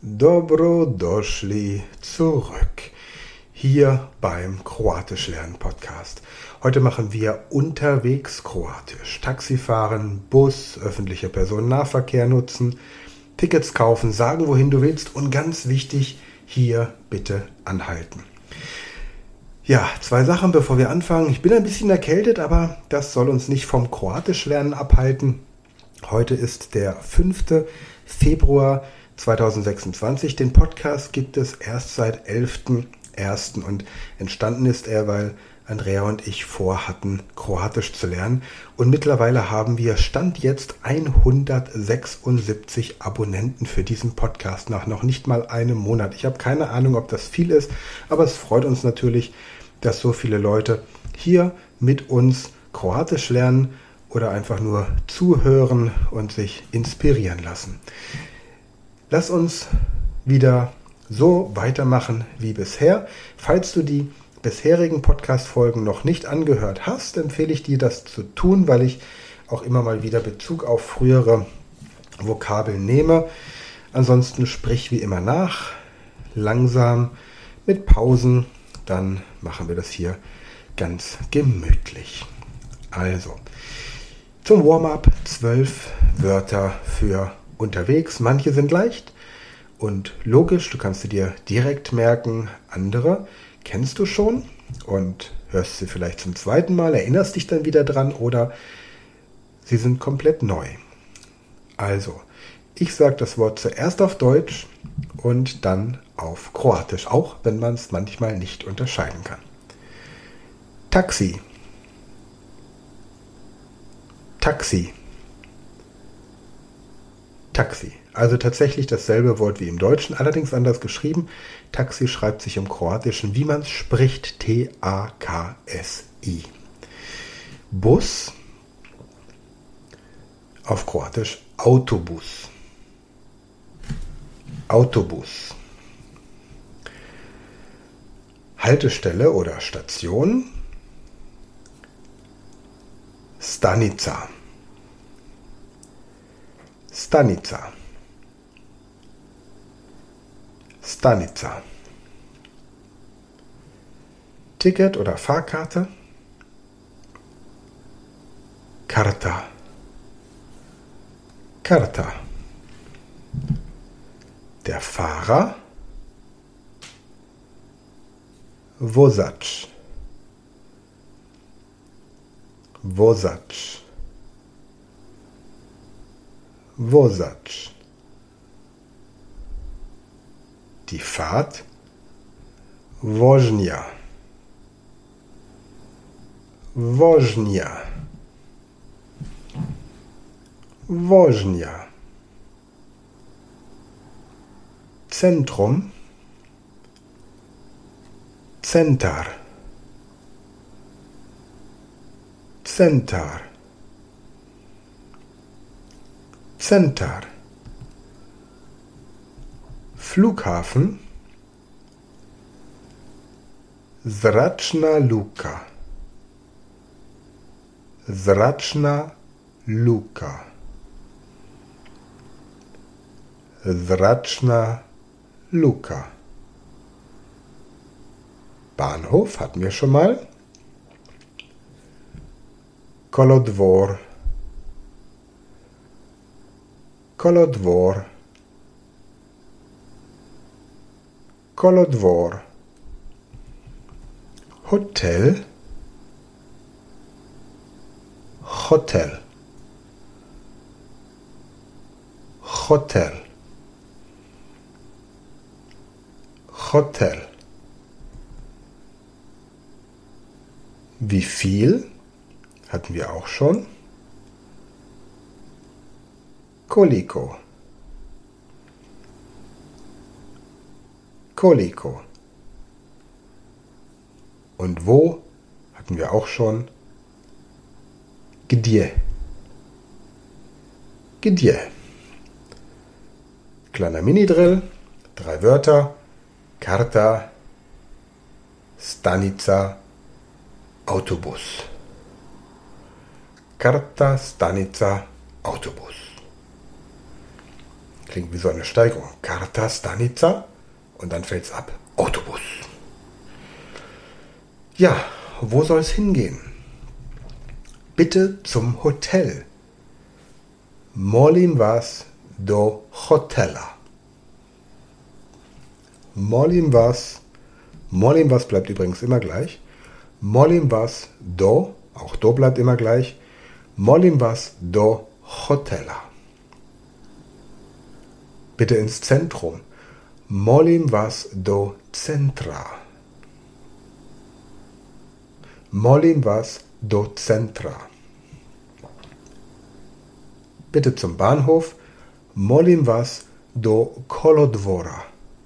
Dobro došli zurück hier beim Kroatisch lernen Podcast. Heute machen wir unterwegs Kroatisch. Taxifahren, Bus, öffentlicher Personennahverkehr nutzen, Tickets kaufen, sagen, wohin du willst und ganz wichtig, hier bitte anhalten. Ja, 2 Sachen, bevor wir anfangen. Ich bin ein bisschen erkältet, aber das soll uns nicht vom Kroatisch lernen abhalten. Heute ist der 5. Februar 2026. Den Podcast gibt es erst seit 11.01. und entstanden ist er, weil Andrea und ich vorhatten, Kroatisch zu lernen. Und mittlerweile haben wir Stand jetzt 176 Abonnenten für diesen Podcast nach noch nicht mal einem Monat. Ich habe keine Ahnung, ob das viel ist, aber es freut uns natürlich, dass so viele Leute hier mit uns Kroatisch lernen oder einfach nur zuhören und sich inspirieren lassen. Lass uns wieder so weitermachen wie bisher. Falls du die bisherigen Podcast-Folgen noch nicht angehört hast, empfehle ich dir, das zu tun, weil ich auch immer mal wieder Bezug auf frühere Vokabeln nehme. Ansonsten sprich wie immer nach, langsam, mit Pausen, dann machen wir das hier ganz gemütlich. Also, zum Warm-up 12 Wörter für unterwegs. Manche sind leicht und logisch, du kannst sie dir direkt merken. Andere kennst du schon und hörst sie vielleicht zum zweiten Mal, erinnerst dich dann wieder dran oder sie sind komplett neu. Also, ich sage das Wort zuerst auf Deutsch und dann auf Kroatisch, auch wenn man es manchmal nicht unterscheiden kann. Taxi. Taxi. Taxi. Also tatsächlich dasselbe Wort wie im Deutschen, allerdings anders geschrieben. Taxi schreibt sich im Kroatischen, wie man es spricht, T-A-K-S-I. Bus, auf Kroatisch Autobus. Autobus. Haltestelle oder Station, Stanica. Stanica. Stanica. Ticket oder Fahrkarte, Karta. Karta. Der Fahrer, Vozač. Vozač. Vozač. Die Fahrt, Vožnja. Vožnja. Vožnja. Zentrum, Centar. Centar. Centar. Flughafen, Zračna luka. Zračna luka. Zračna luka. Bahnhof hatten wir schon mal. Kolodvor. Kolodvor. Kolodvor. Hotel. Hotel. Hotel. Hotel. Wie viel? Hatten wir auch schon. Koliko. Koliko. Und wo? Hatten wir auch schon. Gdje. Gdje. Kleiner Mini-Drill. 3 Wörter. Karta, Stanica, Autobus. Karta, Stanica, Autobus. Klingt wie so eine Steigerung. Karta stanica und dann fällt's ab. Autobus. Ja, wo soll es hingehen? Bitte zum Hotel. Molim vas do hotela. Molim vas bleibt übrigens immer gleich. Molim vas do, auch do bleibt immer gleich. Molim vas do hotela. Bitte ins Zentrum. Molim vas do centra. Molim vas do centra. Bitte zum Bahnhof. Molim vas do kolodvora.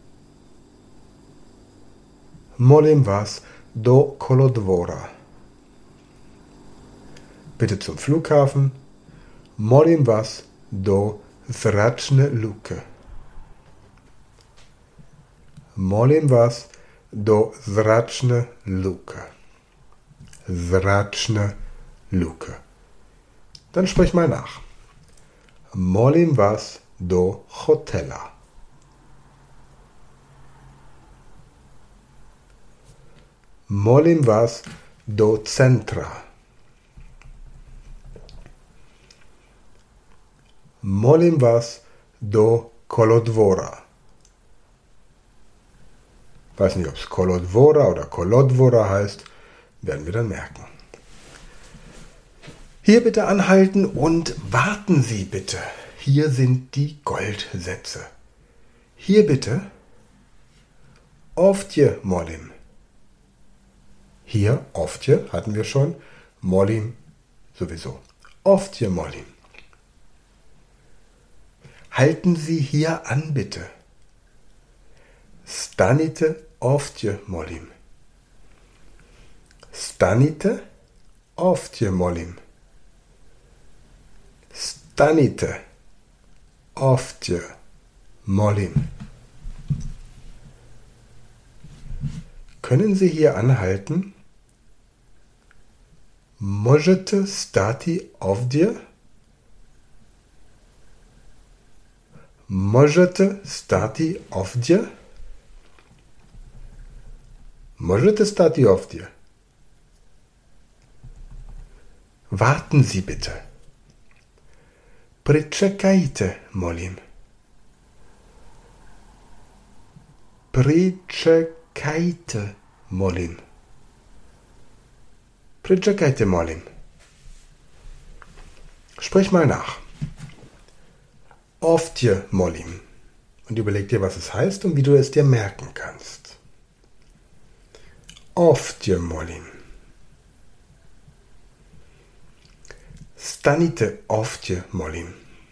Molim vas do kolodvora. Bitte zum Flughafen. Molim vas do zračne luke. Molim vas do zračne luke. Zračne luke. Dann sprich mal nach. Molim vas do hotela. Molim vas do centra. Molim vas do kolodvora. Weiß nicht, ob es kolodvora oder kolodvora heißt, werden wir dann merken. Hier bitte anhalten und warten Sie bitte. Hier sind die Goldsätze. Hier bitte. Ovdje molim. Hier, ovdje hatten wir schon. Molim sowieso. Ovdje molim. Halten Sie hier an bitte. Stanite ovdje molim. Stanite ovdje molim. Stanite ovdje molim. Können Sie hier anhalten? Možete stati ovdje? Možete stati ovdje? Možete stati ovdje? Warten Sie bitte. Pričekajte, molim. Pričekajte, molim. Pričekajte, molim. Sprich mal nach. Ovdje molim. Und überleg dir, was es heißt und wie du es dir merken kannst. Ovdje molim. Stanite ovdje molim.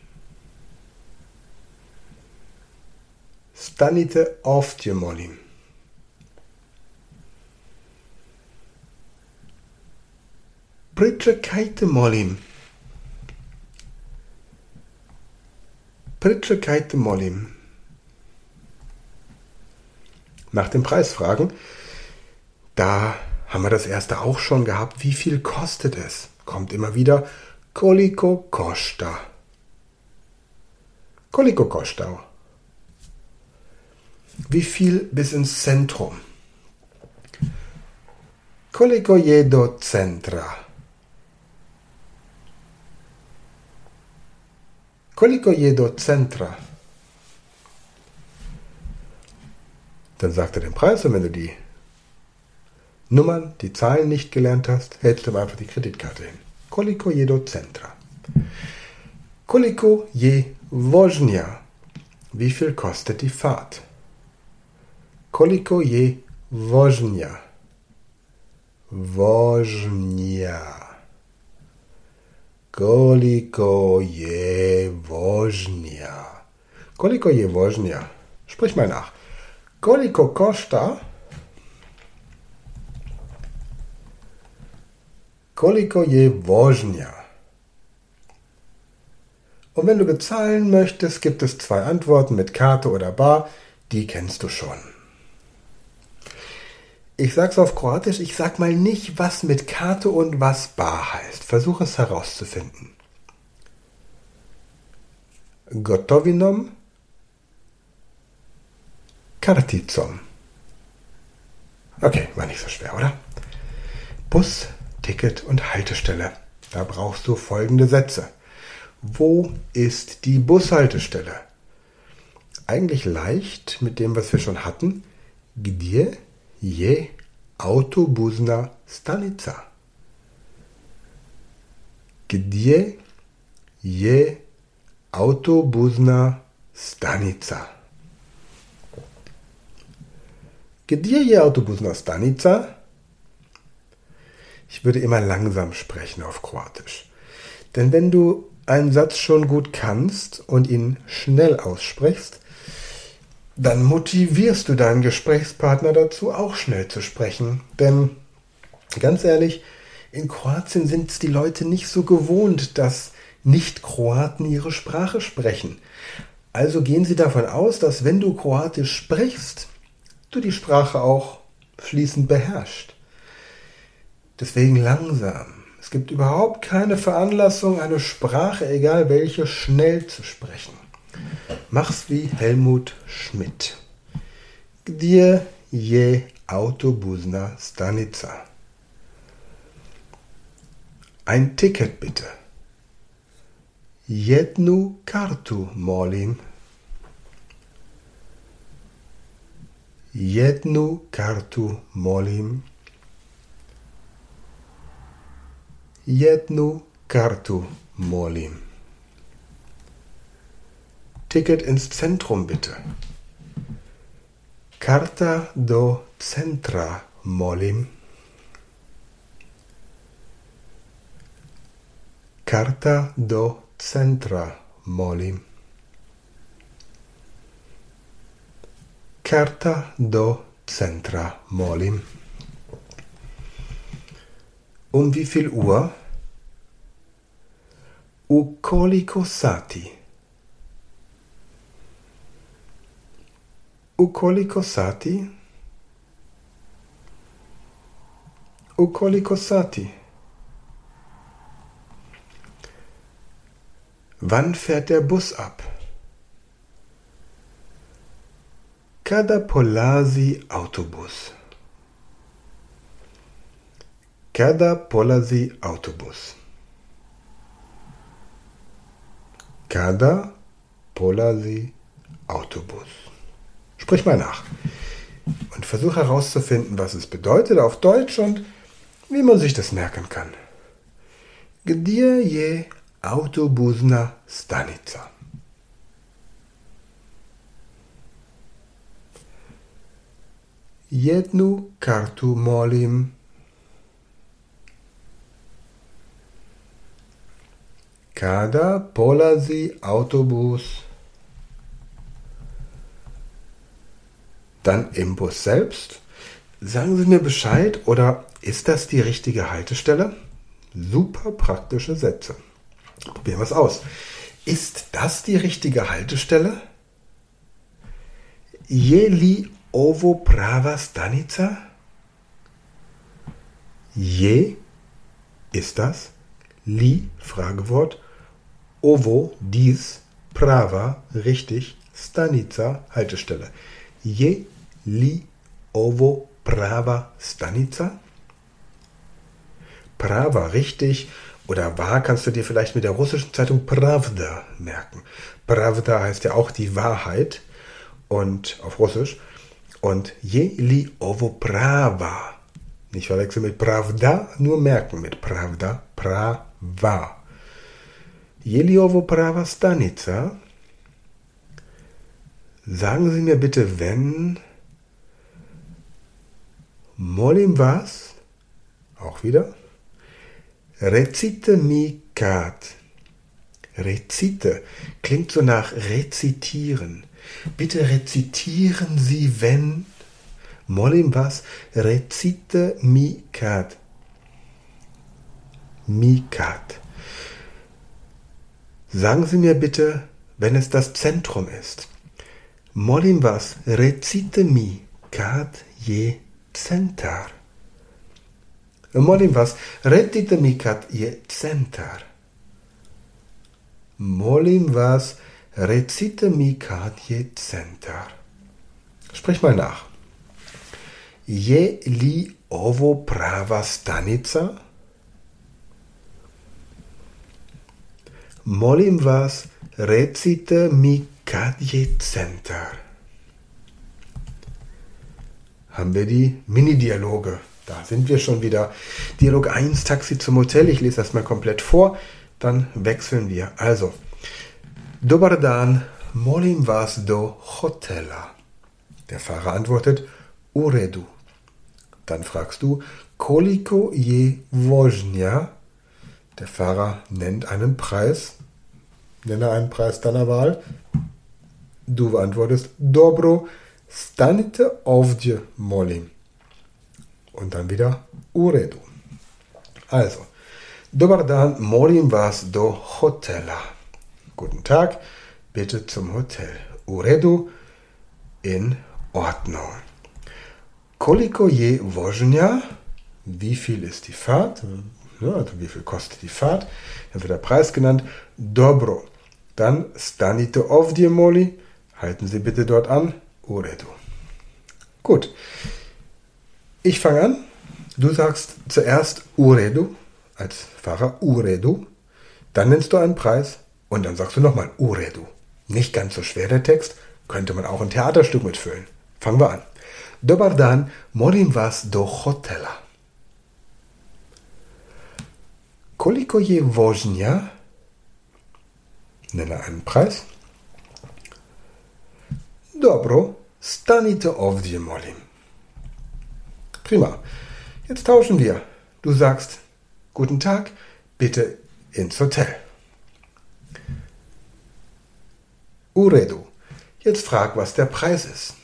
Stanite ovdje molim. Pričekajte molim. Pričekajte molim. Nach dem Preis fragen. Da haben wir das erste auch schon gehabt. Wie viel kostet es? Kommt immer wieder. Koliko košta? Koliko košta? Wie viel bis ins Zentrum? Koliko je do centra? Koliko je do centra? Dann sagt er den Preis und wenn du die Nummern, die Zahlen nicht gelernt hast, hältst du einfach die Kreditkarte hin. Koliko je do centra? Koliko je vožnja? Wie viel kostet die Fahrt? Koliko je vožnja? Vožnja. Koliko je vožnja? Koliko je vožnja? Sprich mal nach. Koliko košta? Koliko je vožnja? Und wenn du bezahlen möchtest, gibt es zwei Antworten mit Karte oder Bar. Die kennst du schon. Ich sag's auf Kroatisch, ich sag mal nicht, was mit Karte und was Bar heißt. Versuch es herauszufinden. Gotovinom karticom. Okay, war nicht so schwer, oder? Bus, Ticket und Haltestelle. Da brauchst du folgende Sätze. Wo ist die Bushaltestelle? Eigentlich leicht mit dem, was wir schon hatten. Gdzie je autobusna stanica? Gdzie je autobusna stanica? Gdzie je autobusna stanica? Ich würde immer langsam sprechen auf Kroatisch. Denn wenn du einen Satz schon gut kannst und ihn schnell aussprichst, dann motivierst du deinen Gesprächspartner dazu, auch schnell zu sprechen. Denn ganz ehrlich, in Kroatien sind es die Leute nicht so gewohnt, dass Nicht-Kroaten ihre Sprache sprechen. Also gehen sie davon aus, dass wenn du Kroatisch sprichst, du die Sprache auch fließend beherrschst. Deswegen langsam. Es gibt überhaupt keine Veranlassung, eine Sprache, egal welche, schnell zu sprechen. Mach's wie Helmut Schmidt. Gdzie je autobusna stanica? Ein Ticket bitte. Jednu kartu molim. Jednu kartu molim. Jednu kartu molim. Ticket ins Zentrum bitte. Karta do centra molim. Karta do centra molim. Karta do centra molim. Um wie viel Uhr? U koliko sati? U koliko sati? U koliko sati? Wann fährt der Bus ab? Kada polazi autobus? Kada polazi autobus? Kada polazi autobus? Sprich mal nach und versuch herauszufinden, was es bedeutet auf Deutsch und wie man sich das merken kann. Gdzie je autobusna stanica? Jednu kartu molim. Kada polazi autobus? Dann im Bus selbst. Sagen Sie mir Bescheid, oder ist das die richtige Haltestelle? Super praktische Sätze. Probieren wir es aus. Ist das die richtige Haltestelle? Je li ovo prava stanica? Je, ist das? Li, Fragewort. Ovo, dies. Prava, richtig. Stanica, Haltestelle. Je li ovo prava stanica? Prava, richtig. Oder wahr kannst du dir vielleicht mit der russischen Zeitung Pravda merken. Pravda heißt ja auch die Wahrheit und auf Russisch. Und je li ovo prava. Nicht verwechseln mit Pravda, nur merken mit Pravda, prava. Je li ovo prava stanica? Sagen Sie mir bitte, wenn molim vas, auch wieder, recite mi kad. Recite klingt so nach rezitieren. Bitte rezitieren Sie, wenn molim vas, recite mi kad. Mi kad. Sagen Sie mir bitte, wenn es das Zentrum ist. Molim vas, recite mi kad je centar. Molim vas, recite mi kad je centar. Molim vas, recite mi kad je centar. Sprich mal nach. Je li ovo prava stanica? Molim vas, recite mi kad je centar. Haben wir die Mini-Dialoge. Da sind wir schon wieder. Dialog 1, Taxi zum Hotel. Ich lese das mal komplett vor. Dann wechseln wir. Also, Dobar dan, molim vas do hotela. Der Fahrer antwortet, u redu. Dann fragst du, koliko je vožnja? Der Fahrer nennt einen Preis. Nenne einen Preis deiner Wahl. Du beantwortest, dobro, stanite ovdje, molim. Und dann wieder u redu. Also, dobar dan, molim vas do hotela. Guten Tag, bitte zum Hotel. U redu, in Ordnung. Koliko je vožnja? Wie viel ist die Fahrt? Ja, also wie viel kostet die Fahrt? Dann wird der Preis genannt. Dobro. Dann stanite ovdje, moli. Halten Sie bitte dort an. U redu. Gut. Ich fange an. Du sagst zuerst u redu, als Fahrer u redu. Dann nennst du einen Preis und dann sagst du nochmal u redu. Nicht ganz so schwer der Text. Könnte man auch ein Theaterstück mitfüllen. Fangen wir an. Dobar dan, molim vas do hotela. Koliko je vožnja? Nenne einen Preis. Dobro, stanite ovdje, molim. Prima. Jetzt tauschen wir. Du sagst, guten Tag, bitte ins Hotel. U redu. Jetzt frag, was der Preis ist.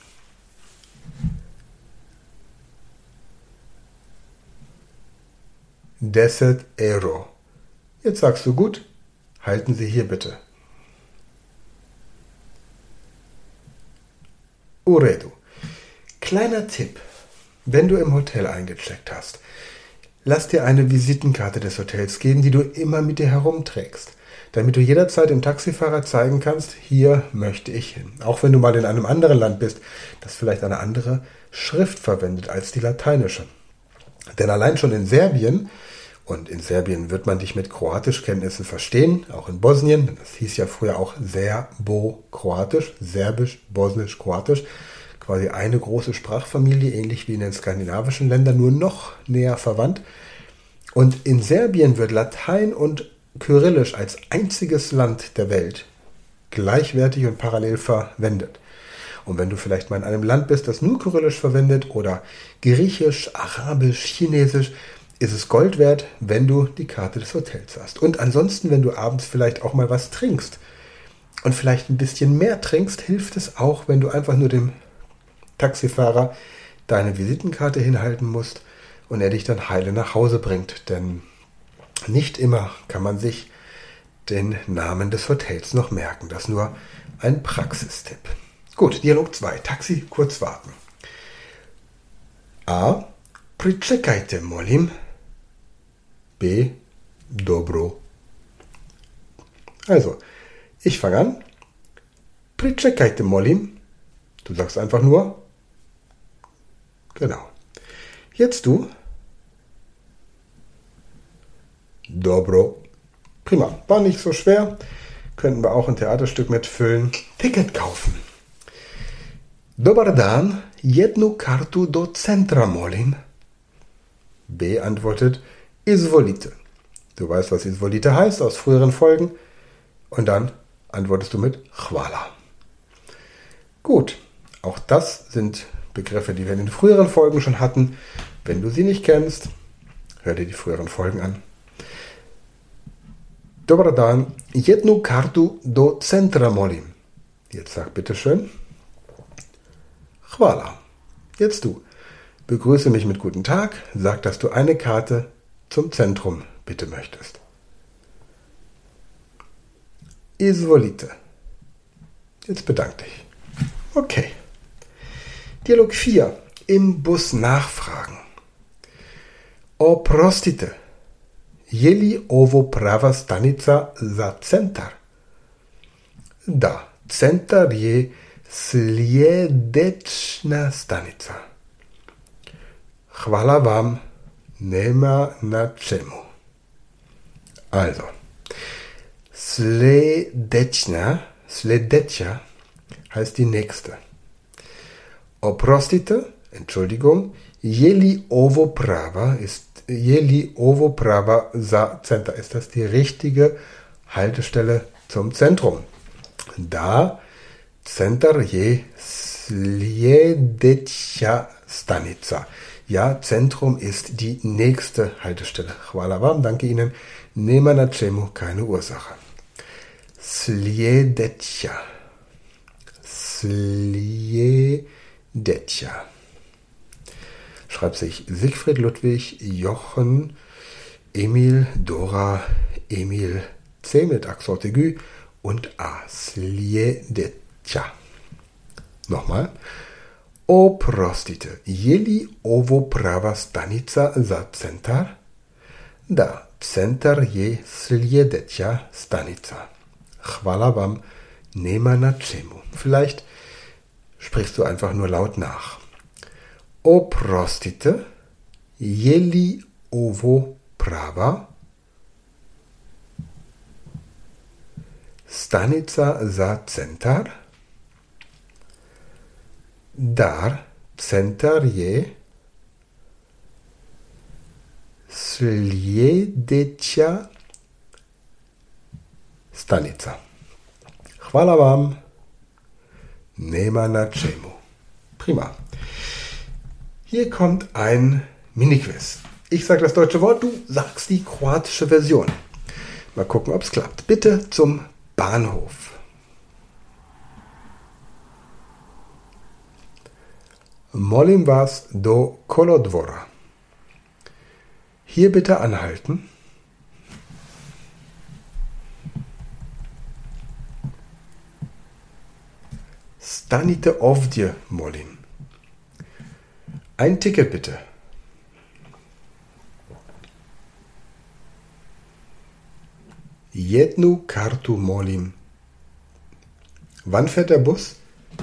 10 Euro. Jetzt sagst du gut, halten Sie hier bitte. U redu. Kleiner Tipp. Wenn du im Hotel eingecheckt hast, lass dir eine Visitenkarte des Hotels geben, die du immer mit dir herumträgst, damit du jederzeit dem Taxifahrer zeigen kannst, hier möchte ich hin. Auch wenn du mal in einem anderen Land bist, das vielleicht eine andere Schrift verwendet als die lateinische. Denn allein schon in Serbien, und in Serbien wird man dich mit Kroatischkenntnissen verstehen, auch in Bosnien, das hieß ja früher auch Serbo-Kroatisch, Serbisch, Bosnisch, Kroatisch, quasi eine große Sprachfamilie, ähnlich wie in den skandinavischen Ländern, nur noch näher verwandt. Und in Serbien wird Latein und Kyrillisch als einziges Land der Welt gleichwertig und parallel verwendet. Und wenn du vielleicht mal in einem Land bist, das nur Kyrillisch verwendet oder Griechisch, Arabisch, Chinesisch, ist es Gold wert, wenn du die Karte des Hotels hast. Und ansonsten, wenn du abends vielleicht auch mal was trinkst und vielleicht ein bisschen mehr trinkst, hilft es auch, wenn du einfach nur dem Taxifahrer deine Visitenkarte hinhalten musst und er dich dann heile nach Hause bringt. Denn nicht immer kann man sich den Namen des Hotels noch merken. Das ist nur ein Praxistipp. Gut, Dialog 2. Taxi, kurz warten. A. Pričekajte, molim. B. Dobro. Also, ich fange an. Pričekajte, molim. Du sagst einfach nur. Genau. Jetzt du. Dobro. Prima. War nicht so schwer. Könnten wir auch ein Theaterstück mitfüllen. Ticket kaufen. Dobar dan, jednu kartu do centra, molim. B antwortet, izvolite. Du weißt, was izvolite heißt aus früheren Folgen. Und dann antwortest du mit hvala. Gut, auch das sind Begriffe, die wir in den früheren Folgen schon hatten. Wenn du sie nicht kennst, hör dir die früheren Folgen an. Dobar dan, jednu kartu do centra, molim. Jetzt sag bitteschön. Hvala. Jetzt du. Begrüße mich mit guten Tag. Sag, dass du eine Karte zum Zentrum bitte möchtest. Izvolite. Jetzt bedank dich. Okay. Dialog 4. Im Bus nachfragen. Oprostite. Je li ovo prava stanica za centar? Da, centar je Slijedečna stanica. Hvala vam, nema na čemu. Also, Slijedečna heißt die nächste. Oprostite, Entschuldigung, jeli ovo prava za centar. Ist das die richtige Haltestelle zum Zentrum? Da centar je sljedeća stanica. Ja, Zentrum ist die nächste Haltestelle. Hvala vam, danke Ihnen. Nema na čemu, keine Ursache. Sljedeća. Schreibt sich Siegfried, Ludwig, Jochen, Emil, Dora, Emil, C mit Accent aigu und A. Sljedeća. Nochmal. Oprostite, jeli ovo prava stanica za centar? Da, centar je sljedeća stanica. Hvala vam, nema na čemu. Vielleicht sprichst du einfach nur laut nach. Oprostite, jeli ovo prava stanica za centar? Dar, centar je sljedeća stanica. Hvala vam, nema na čemu. Prima. Hier kommt ein Mini-Quiz. Ich sage das deutsche Wort, du sagst die kroatische Version. Mal gucken, ob es klappt. Bitte zum Bahnhof. Molim vas do kolodvora. Hier bitte anhalten. Stanite ovdje, molim. Ein Ticket bitte. Jednu kartu, molim. Wann fährt der Bus?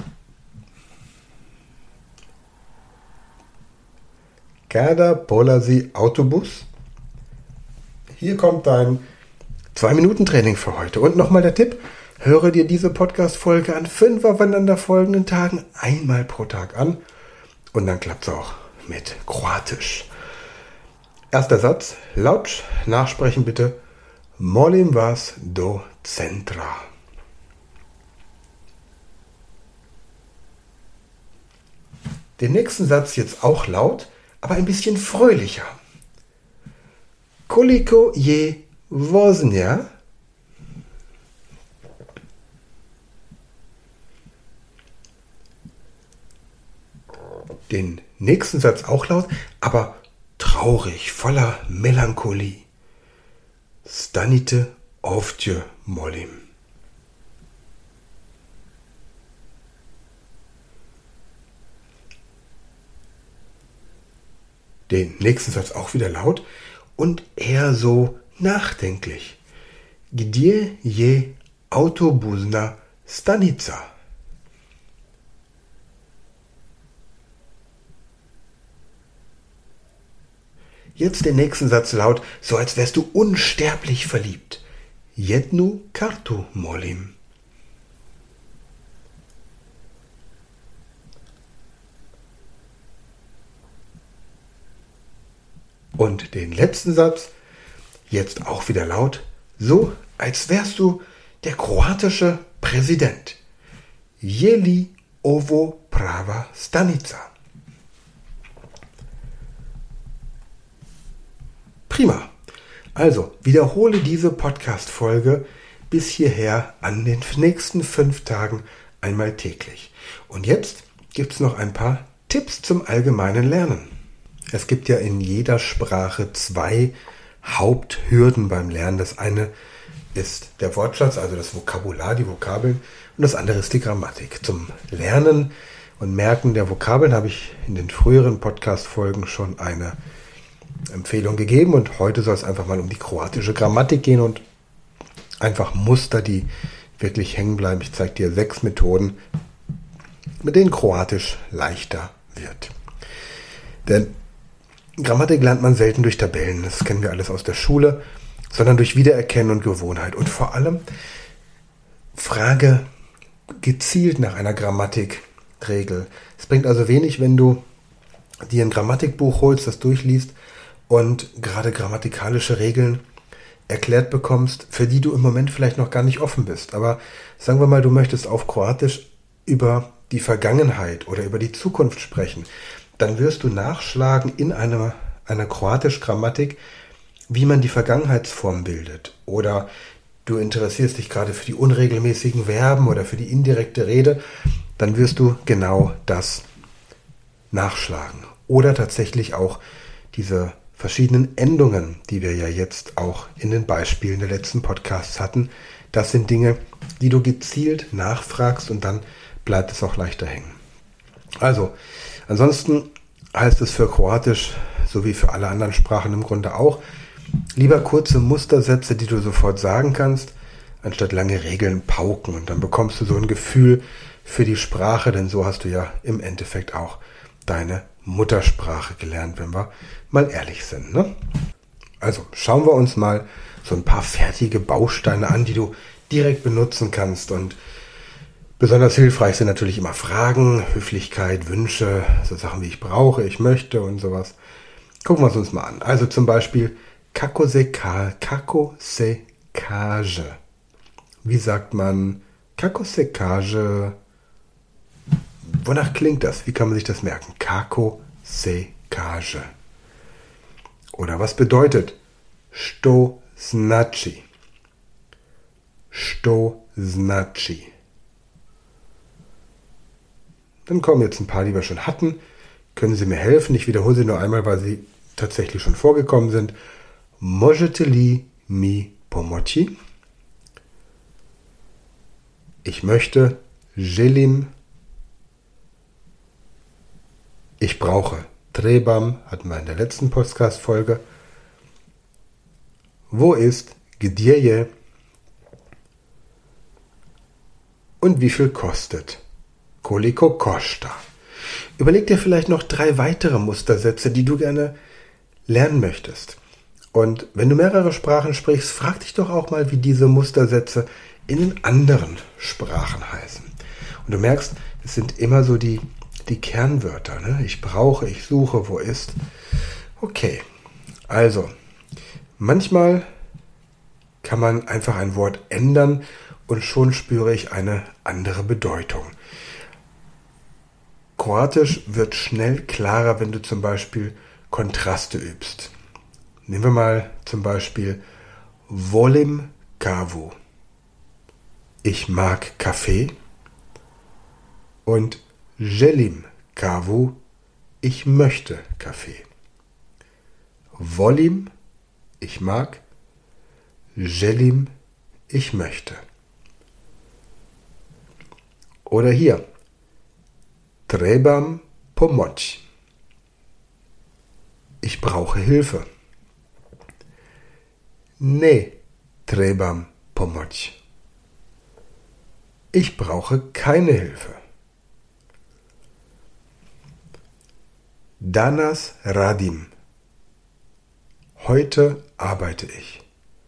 Kada polazi Autobus? Hier kommt dein 2-Minuten-Training für heute. Und nochmal der Tipp, höre dir diese Podcast-Folge an 5 aufeinanderfolgenden Tagen einmal pro Tag an. Und dann klappt es auch mit Kroatisch. Erster Satz, laut nachsprechen bitte. Molim vas do centra. Den nächsten Satz jetzt auch laut, aber ein bisschen fröhlicher. Koliko je vožnja? Den nächsten Satz auch laut, aber traurig, voller Melancholie. Stanite ovdje, molim. Den nächsten Satz auch wieder laut und eher so nachdenklich. Gdje je autobusna stanica? Jetzt den nächsten Satz laut, so als wärst du unsterblich verliebt. Jednu kartu, molim. Und den letzten Satz, jetzt auch wieder laut, so als wärst du der kroatische Präsident. Jeli ovo prava stanica. Prima. Also, wiederhole diese Podcast-Folge bis hierher an den nächsten 5 Tagen einmal täglich. Und jetzt gibt es noch ein paar Tipps zum allgemeinen Lernen. Es gibt ja in jeder Sprache 2 Haupthürden beim Lernen. Das eine ist der Wortschatz, also das Vokabular, die Vokabeln, und das andere ist die Grammatik. Zum Lernen und Merken der Vokabeln habe ich in den früheren Podcast-Folgen schon eine Empfehlung gegeben und heute soll es einfach mal um die kroatische Grammatik gehen und einfach Muster, die wirklich hängen bleiben. Ich zeige dir 6 Methoden, mit denen Kroatisch leichter wird. Denn Grammatik lernt man selten durch Tabellen, das kennen wir alles aus der Schule, sondern durch Wiedererkennen und Gewohnheit. Und vor allem frage gezielt nach einer Grammatikregel. Es bringt also wenig, wenn du dir ein Grammatikbuch holst, das durchliest und gerade grammatikalische Regeln erklärt bekommst, für die du im Moment vielleicht noch gar nicht offen bist. Aber sagen wir mal, du möchtest auf Kroatisch über die Vergangenheit oder über die Zukunft sprechen. Dann wirst du nachschlagen in einer Kroatisch-Grammatik, wie man die Vergangenheitsform bildet. Oder du interessierst dich gerade für die unregelmäßigen Verben oder für die indirekte Rede, dann wirst du genau das nachschlagen. Oder tatsächlich auch diese verschiedenen Endungen, die wir ja jetzt auch in den Beispielen der letzten Podcasts hatten. Das sind Dinge, die du gezielt nachfragst und dann bleibt es auch leichter hängen. Also, ansonsten heißt es für Kroatisch, so wie für alle anderen Sprachen im Grunde auch, lieber kurze Mustersätze, die du sofort sagen kannst, anstatt lange Regeln pauken. Und dann bekommst du so ein Gefühl für die Sprache, denn so hast du ja im Endeffekt auch deine Muttersprache gelernt, wenn wir mal ehrlich sind, ne? Also schauen wir uns mal so ein paar fertige Bausteine an, die du direkt benutzen kannst. Und besonders hilfreich sind natürlich immer Fragen, Höflichkeit, Wünsche, so Sachen wie ich brauche, ich möchte und sowas. Gucken wir es uns mal an. Also zum Beispiel kako se kaže. Wie sagt man kako se kaže? Wonach klingt das? Wie kann man sich das merken? Kako se kaže. Oder was bedeutet što znači? Što znači. Dann kommen jetzt ein paar, die wir schon hatten. Können Sie mir helfen? Ich wiederhole sie nur einmal, weil sie tatsächlich schon vorgekommen sind. Možete li mi pomoći? Ich möchte, želim. Ich brauche, trebam, hatten wir in der letzten Podcast-Folge. Wo ist, gdje je? Und wie viel kostet? Koliko košta? Überleg dir vielleicht noch 3 weitere Mustersätze, die du gerne lernen möchtest. Und wenn du mehrere Sprachen sprichst, frag dich doch auch mal, wie diese Mustersätze in den anderen Sprachen heißen. Und du merkst, es sind immer so die Kernwörter, ne? Ich brauche, ich suche, wo ist. Okay, also, manchmal kann man einfach ein Wort ändern und schon spüre ich eine andere Bedeutung. Kroatisch wird schnell klarer, wenn du zum Beispiel Kontraste übst. Nehmen wir mal zum Beispiel volim kavu. Ich mag Kaffee. Und želim kavu. Ich möchte Kaffee. Volim, ich mag. Želim, ich möchte. Oder hier. Trebam pomoć. Ich brauche Hilfe. Ne trebam pomoć. Ich brauche keine Hilfe. Danas radim. Heute arbeite ich.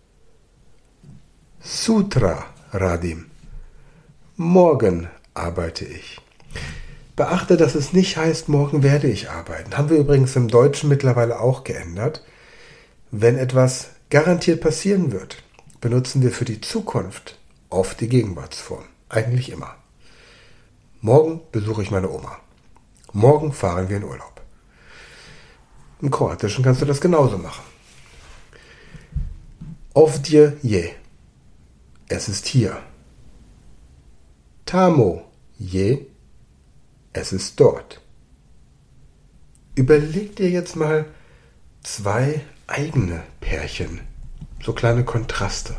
Sutra radim. Morgen arbeite ich. Beachte, dass es nicht heißt, morgen werde ich arbeiten. Haben wir übrigens im Deutschen mittlerweile auch geändert. Wenn etwas garantiert passieren wird, benutzen wir für die Zukunft oft die Gegenwartsform. Eigentlich immer. Morgen besuche ich meine Oma. Morgen fahren wir in Urlaub. Im Kroatischen kannst du das genauso machen. Ovdje je. Es ist hier. Tamo je. Es ist dort. Überleg dir jetzt mal 2 eigene Pärchen, so kleine Kontraste.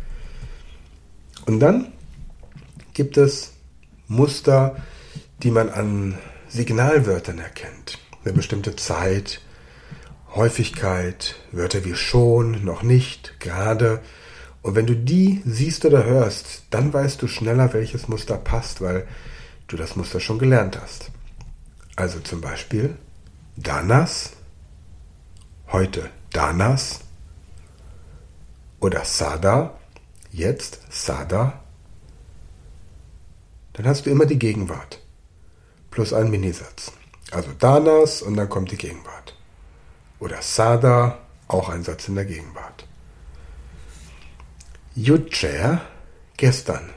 Und dann gibt es Muster, die man an Signalwörtern erkennt. Eine bestimmte Zeit, Häufigkeit, Wörter wie schon, noch nicht, gerade. Und wenn du die siehst oder hörst, dann weißt du schneller, welches Muster passt, weil du das Muster schon gelernt hast. Also zum Beispiel danas, heute danas, oder sada, jetzt sada. Dann hast du immer die Gegenwart plus einen Minisatz. Also danas und dann kommt die Gegenwart. Oder sada, auch ein Satz in der Gegenwart. Jucher, gestern.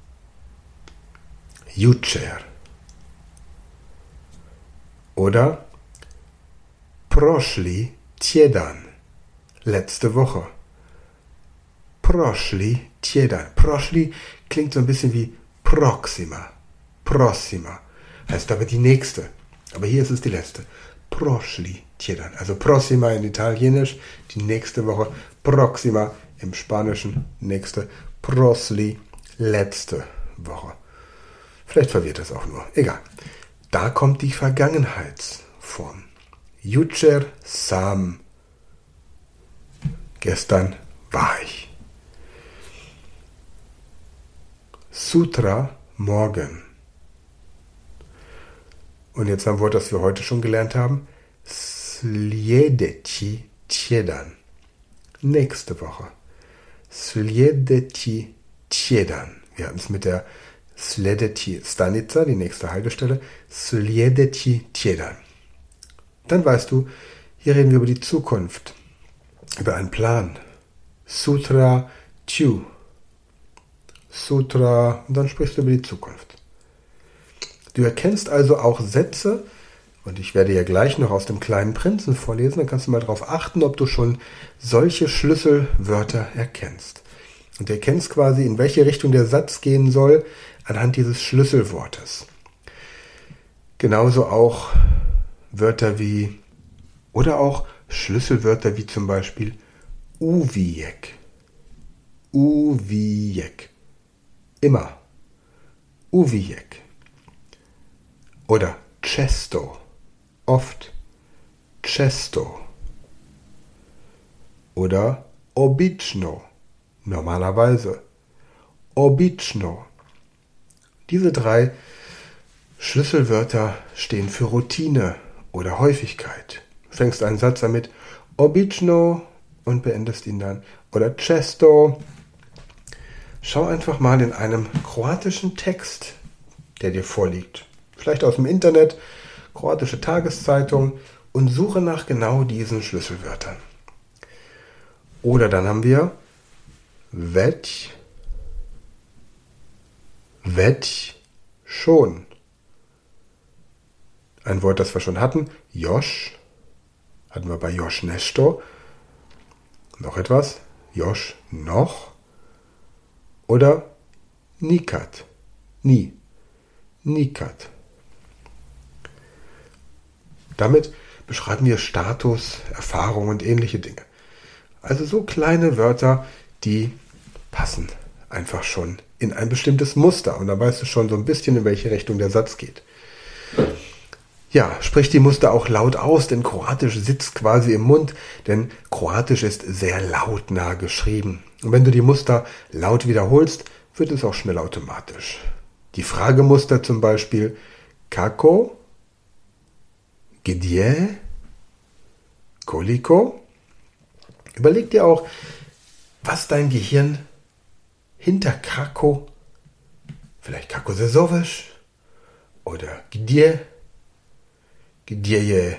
Jucher. Oder prošli tjedan, letzte Woche. Prošli tjedan. Prošli klingt so ein bisschen wie proxima. Proxima. Heißt aber die nächste. Aber hier ist es die letzte. Prošli tjedan. Also proxima in Italienisch, die nächste Woche. Proxima im Spanischen, nächste. Prošli, letzte Woche. Vielleicht verwirrt das auch nur. Egal. Da kommt die Vergangenheitsform. Jucher sam. Gestern war ich. Sutra, morgen. Und jetzt ein Wort, das wir heute schon gelernt haben. Sljedeći tjedan. Nächste Woche. Sljedeći tjedan. Wir hatten es mit der Sljedeći stanica, die nächste Haltestelle. Sljedeći tjedan. Dann weißt du, hier reden wir über die Zukunft. Über einen Plan. Sutra tju. Sutra, und dann sprichst du über die Zukunft. Du erkennst also auch Sätze, und ich werde ja gleich noch aus dem Kleinen Prinzen vorlesen, dann kannst du mal darauf achten, ob du schon solche Schlüsselwörter erkennst. Und du erkennst quasi, in welche Richtung der Satz gehen soll, anhand dieses Schlüsselwortes. Genauso auch Wörter wie, oder auch Schlüsselwörter wie zum Beispiel uvijek. Uvijek. Immer. Uvijek. Oder često. Oft. Često. Oder obično. Normalerweise. Obično. Diese drei Schlüsselwörter stehen für Routine oder Häufigkeit. Du fängst einen Satz damit obično und beendest ihn dann. Oder često. Schau einfach mal in einem kroatischen Text, der dir vorliegt. Vielleicht aus dem Internet, kroatische Tageszeitung, und suche nach genau diesen Schlüsselwörtern. Oder dann haben wir već, schon. Ein Wort, das wir schon hatten, još, hatten wir bei još nešto. Noch etwas, još noch. Oder nikad, nie, nikad. Damit beschreiben wir Status, Erfahrung und ähnliche Dinge. Also so kleine Wörter, die passen einfach schon in ein bestimmtes Muster. Und dann weißt du schon so ein bisschen, in welche Richtung der Satz geht. Ja, sprich die Muster auch laut aus, denn Kroatisch sitzt quasi im Mund, denn Kroatisch ist sehr lautnah geschrieben. Und wenn du die Muster laut wiederholst, wird es auch schnell automatisch. Die Fragemuster zum Beispiel kako, gdje, koliko. Überleg dir auch, was dein Gehirn hinter kako, vielleicht kako se zoveš, oder gdje, gdje.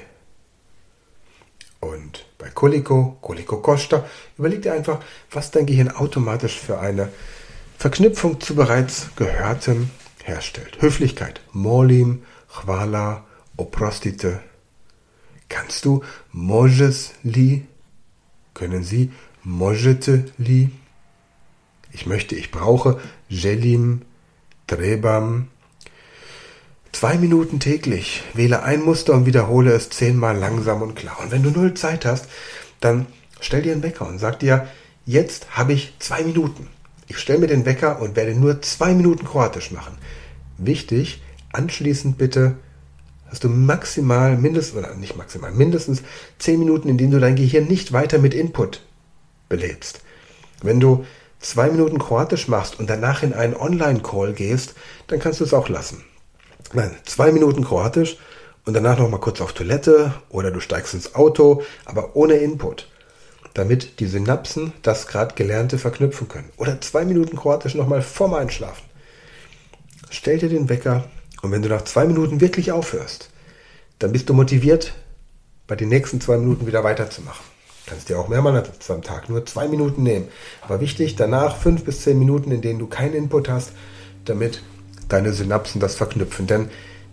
Und bei koliko, koliko košta, überleg dir einfach, was dein Gehirn automatisch für eine Verknüpfung zu bereits Gehörtem herstellt. Höflichkeit, molim, hvala, oprostite. Kannst du možeš li? Können Sie možete li? Ich möchte, ich brauche, želim, trebam. 2 Minuten täglich. Wähle ein Muster und wiederhole es 10-mal langsam und klar. Und wenn du 0 Zeit hast, dann stell dir einen Wecker und sag dir, jetzt habe ich 2 Minuten. Ich stelle mir den Wecker und werde nur 2 Minuten Kroatisch machen. Wichtig, anschließend bitte hast du mindestens 10 Minuten, in denen du dein Gehirn nicht weiter mit Input belädst. Wenn du 2 Minuten Kroatisch machst und danach in einen Online-Call gehst, dann kannst du es auch lassen. Nein, 2 Minuten Kroatisch und danach noch mal kurz auf Toilette oder du steigst ins Auto, aber ohne Input, damit die Synapsen das gerade Gelernte verknüpfen können. Oder 2 Minuten Kroatisch nochmal vorm Einschlafen. Stell dir den Wecker und wenn du nach 2 Minuten wirklich aufhörst, dann bist du motiviert, bei den nächsten 2 Minuten wieder weiterzumachen. Kannst dir auch mehrmals am Tag nur 2 Minuten nehmen. Aber wichtig, danach 5 bis 10 Minuten, in denen du keinen Input hast, damit deine Synapsen das verknüpfen. Denn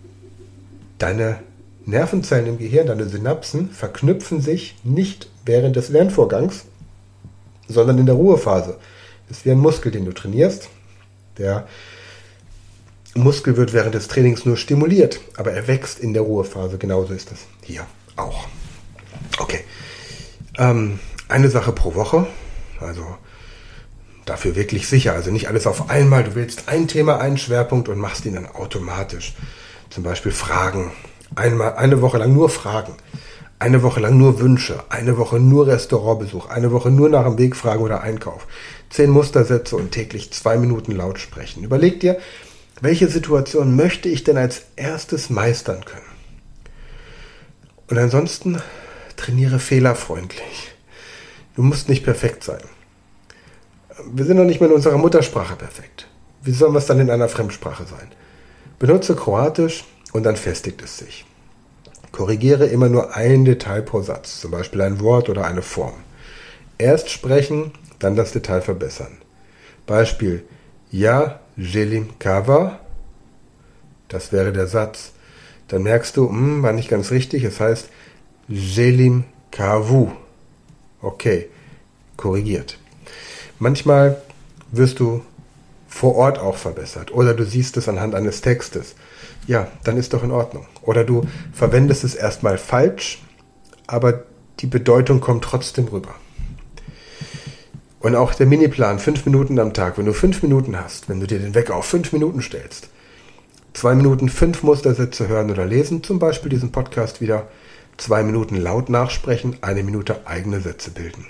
deine Nervenzellen im Gehirn, deine Synapsen, verknüpfen sich nicht während des Lernvorgangs, sondern in der Ruhephase. Das ist wie ein Muskel, den du trainierst. Der Muskel wird während des Trainings nur stimuliert, aber er wächst in der Ruhephase. Genauso ist es hier auch. Okay. Eine Sache pro Woche, also dafür wirklich sicher, also nicht alles auf einmal. Du wählst ein Thema, einen Schwerpunkt und machst ihn dann automatisch. Zum Beispiel Fragen. Eine Woche lang nur Fragen. Eine Woche lang nur Wünsche. Eine Woche nur Restaurantbesuch. Eine Woche nur nach dem Weg fragen oder Einkauf. 10 Mustersätze und täglich 2 Minuten laut sprechen. Überleg dir, welche Situation möchte ich denn als erstes meistern können? Und ansonsten trainiere fehlerfreundlich. Du musst nicht perfekt sein. Wir sind noch nicht mal in unserer Muttersprache perfekt. Wie sollen wir es dann in einer Fremdsprache sein? Benutze Kroatisch und dann festigt es sich. Korrigiere immer nur ein Detail pro Satz, zum Beispiel ein Wort oder eine Form. Erst sprechen, dann das Detail verbessern. Beispiel: Ja, želim kava. Das wäre der Satz. Dann merkst du, war nicht ganz richtig. Es heißt želim kavu. Okay, korrigiert. Manchmal wirst du vor Ort auch verbessert oder du siehst es anhand eines Textes. Ja, dann ist doch in Ordnung. Oder du verwendest es erstmal falsch, aber die Bedeutung kommt trotzdem rüber. Und auch der Miniplan, 5 Minuten am Tag. Wenn du 5 Minuten hast, wenn du dir den Wecker auf 5 Minuten stellst, 2 Minuten 5 Mustersätze hören oder lesen, zum Beispiel diesen Podcast wieder, 2 Minuten laut nachsprechen, 1 Minute eigene Sätze bilden.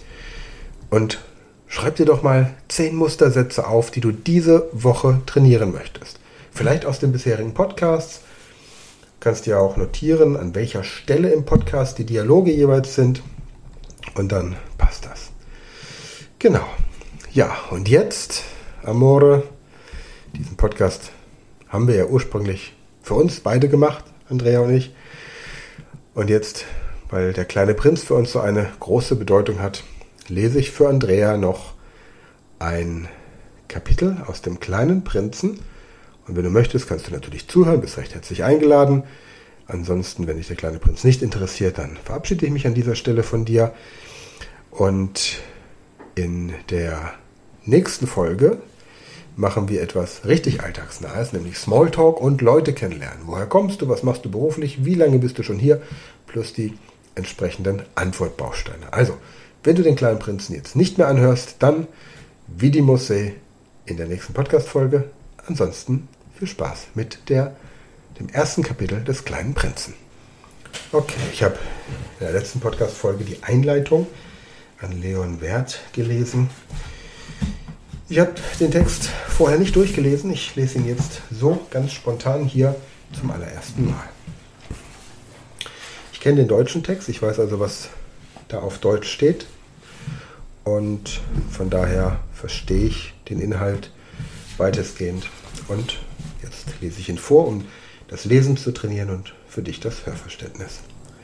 Und schreib dir doch mal 10 Mustersätze auf, die du diese Woche trainieren möchtest. Vielleicht aus den bisherigen Podcasts. Kannst dir auch notieren, an welcher Stelle im Podcast die Dialoge jeweils sind. Und dann passt das. Genau. Ja, und jetzt, Amore, diesen Podcast haben wir ja ursprünglich für uns beide gemacht, Andrea und ich. Und jetzt, weil der kleine Prinz für uns so eine große Bedeutung hat, lese ich für Andrea noch ein Kapitel aus dem kleinen Prinzen. Und wenn du möchtest, kannst du natürlich zuhören, bist recht herzlich eingeladen. Ansonsten, wenn dich der kleine Prinz nicht interessiert, dann verabschiede ich mich an dieser Stelle von dir. Und in der nächsten Folge machen wir etwas richtig Alltagsnahes, nämlich Smalltalk und Leute kennenlernen. Woher kommst du, was machst du beruflich, wie lange bist du schon hier, plus die entsprechenden Antwortbausteine. Also, wenn du den kleinen Prinzen jetzt nicht mehr anhörst, dann Vidimose in der nächsten Podcast-Folge. Ansonsten viel Spaß mit dem ersten Kapitel des kleinen Prinzen. Okay, ich habe in der letzten Podcast-Folge die Einleitung an Leon Werth gelesen. Ich habe den Text vorher nicht durchgelesen. Ich lese ihn jetzt so ganz spontan hier zum allerersten Mal. Ich kenne den deutschen Text. Ich weiß also, was da auf Deutsch steht. Und von daher verstehe ich den Inhalt weitestgehend. Und jetzt lese ich ihn vor, um das Lesen zu trainieren und für dich das Hörverständnis.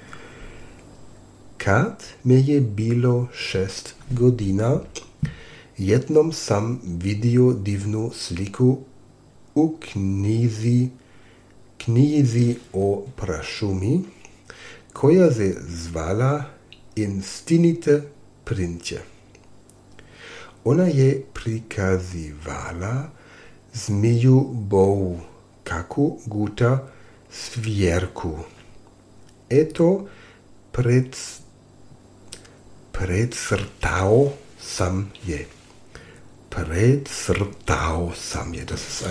Kad me je bilo 6 godina, jednom sam vidio divnu sliku u knjizi o prašumi, koja se zvala Instinite prinće. Ona je prikazivala zmiju bou, kako guta svjerku. Eto predsrtao sam je. Predsrtao sam je. Das ist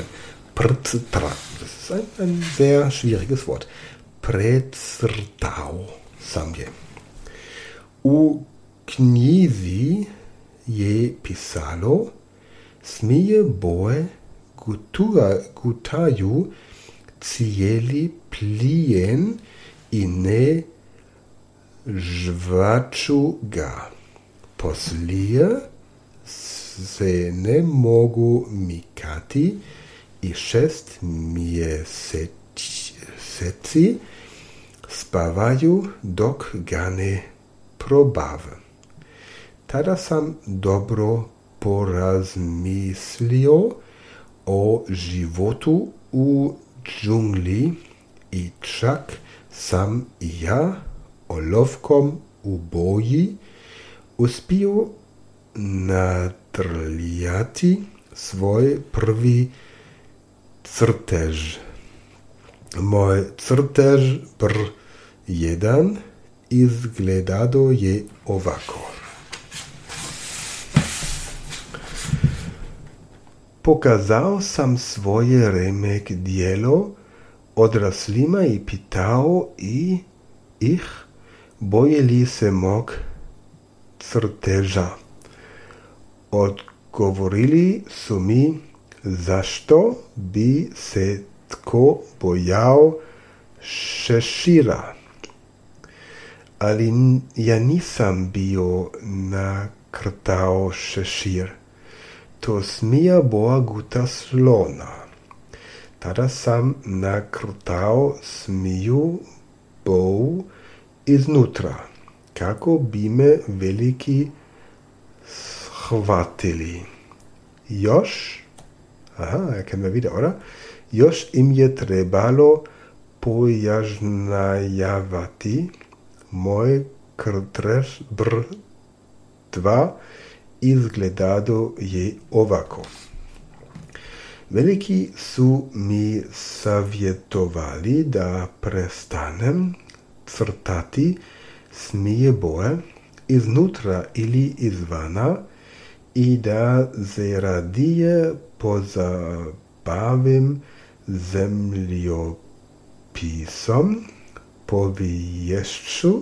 ein sehr schwieriges Wort. Predsrtao sam je. U knjizi je pisalo: Smije boje gutaju cijeli plijen i ne žvaču ga. Poslije se ne mogu mikati i 6 mjeseci spavaju dok ga ne probave. Tada sam dobro porazmislio o životu u džungli i čak sam ja olovkom u boji uspio natrljati svoj prvi crtež. Moj crtež br. 1 izgledado je ovako. Pokazao sam svoje remek dijelo odraslima i pitao ih boje li se mog crteža. Odgovorili su mi zašto bi se tko bojao šešira. Ali ja nisam bio nakrtao šešir. To smija boja guta slona. Tada sam nakrtao smiju boju iznutra, kako bi me veliki shvatili. Još im je trebalo pojašnjavati moj crtež br. 2 izgledado je ovako. Veliki su mi savjetovali da prestanem crtati smije boje iznutra ili izvana i da se radije pozabavim zemljopisom, poviješću,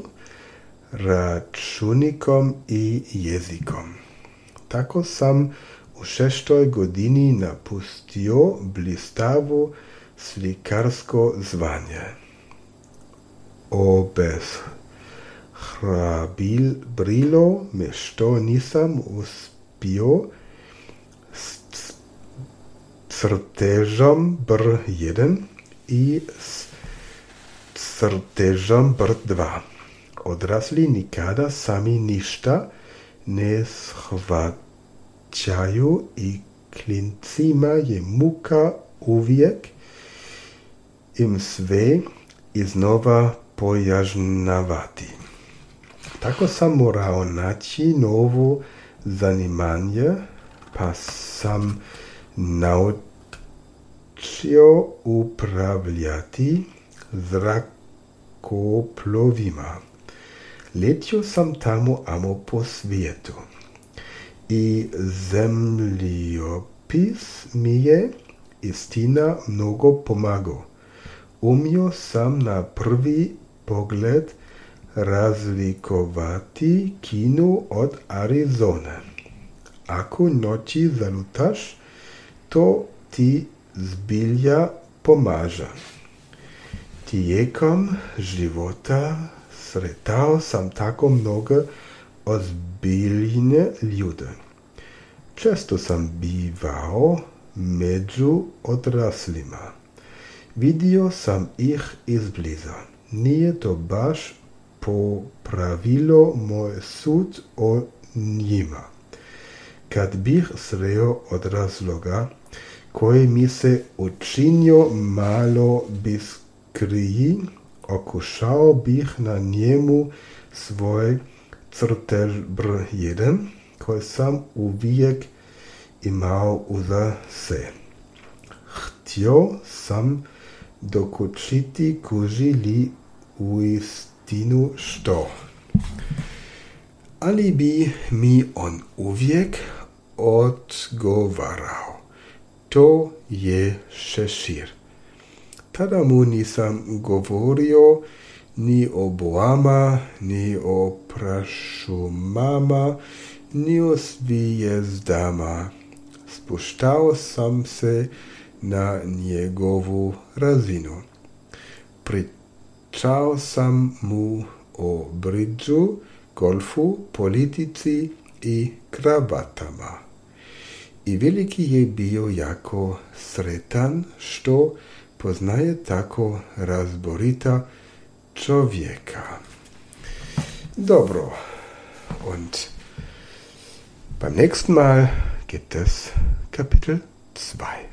računikom i jezikom. Tako sam u 6. godini napustio blistavo slikarsko zvanje. Obeshrabrilo me što nisam uspio s crtežom br. 1 i s crtežom br. 2. Odrasli nikada sami ništa ne shvaćaju i klincima je muka uvijek im sve iznova pojašnjavati. Tako sam morao naći novo zanimanje, pa sam naučio upravljati zrakoplovima. Letio sam tamo amo po svijetu i zemljopis mi je istina mnogo pomagao. Umio sam na prvi pogled razlikovati Kinu od Arizone. Ako noći zalutaš, to ti zbilja pomaže. Tijekom života sretao sam tako mnogo ozbiljne ljude. Često sam bivao među odraslima. Vidio sam ih izbliza. Nije to baš popravilo moj sud o njima. Kad bih sreo odrasloga koji mi se učinio malo biskriji, okušao bih na njemu svoj crtež br. 1, koji sam uvijek imao uza se. Htio sam dokučiti kuži li uistinu što. Ali bi mi on uvijek odgovarao. To je šešir. Tada mu nisam govorio ni o bojama, ni o prašumama, ni o zvijezdama. Spuštao sam se na njegovu razinu. Pričao sam mu o bridžu, golfu, politici i kravatama. I veliki je bio jako sretan, što poznaje tako razborita čovjeka. Dobro, und beim nächsten Mal gibt es Kapitel 2.